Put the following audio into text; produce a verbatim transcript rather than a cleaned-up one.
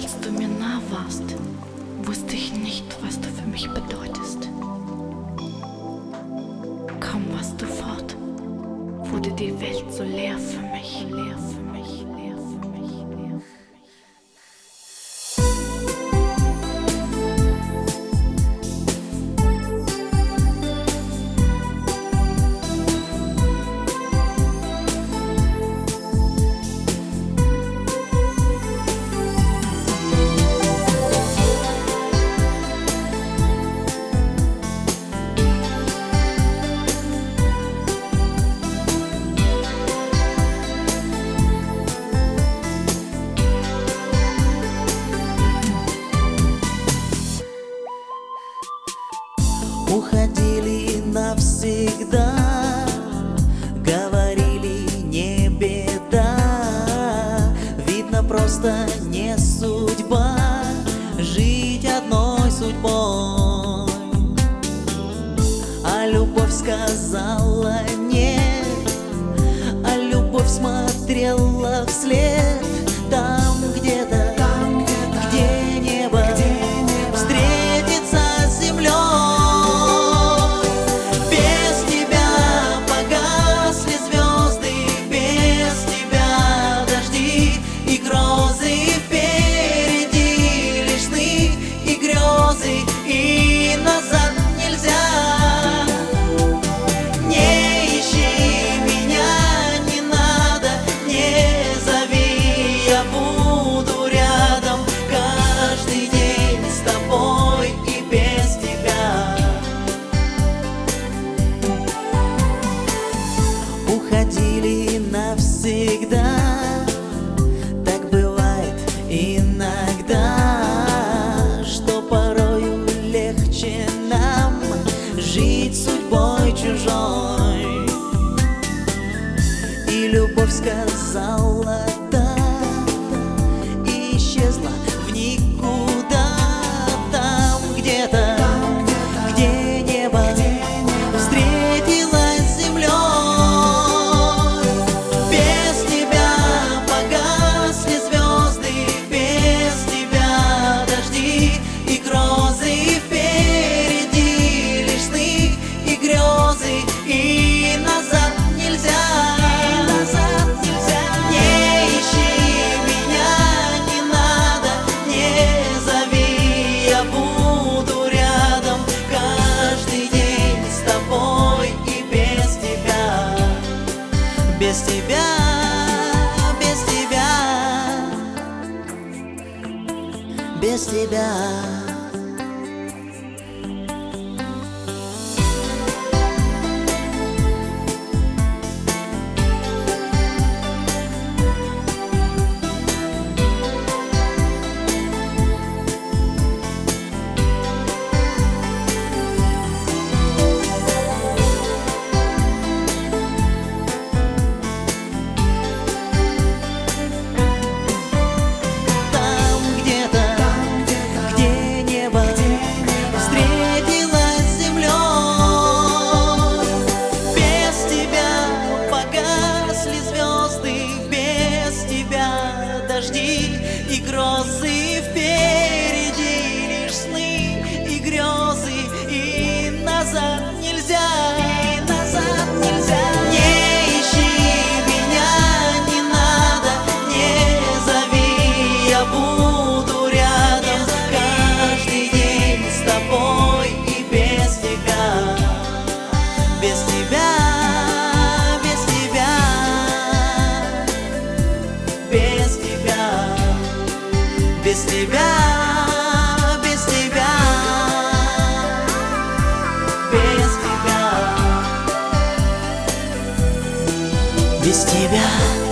als du mir nah warst, wusste ich nicht, was du für mich bedeutest. Kaum warst du fort, wurde die Welt so leer für mich, leer für mich, leer für mich, leer für mich. Уходили навсегда, говорили не беда. Видно, просто не судьба жить одной судьбой. А любовь сказала нет, а любовь смотрела вслед. Там где-то, там где-то, где небо, где небо встретится с землей. И назад нельзя. Не ищи меня, не надо, не зови, я буду рядом каждый день с тобой и без тебя. Уходили навсегда, так бывает иногда. Нам жить судьбой чужой. И любовь сказала да, и исчезла в никуда. Там где-то, где небо встретилось с землей. Без тебя погасли звезды, без тебя дожди и грозы. И назад нельзя, и назад нельзя. Не ищи меня, не надо, не зови, я буду рядом каждый день с тобой и без тебя. Без тебя, без тебя, без тебя. Дожди и грозы, впереди лишь сны и грезы, и назад нельзя, и назад нельзя. Не ищи меня, не надо, не зови, я буду рядом каждый день с тобой и без тебя, без тебя. Без тебя, без тебя, без тебя, без тебя.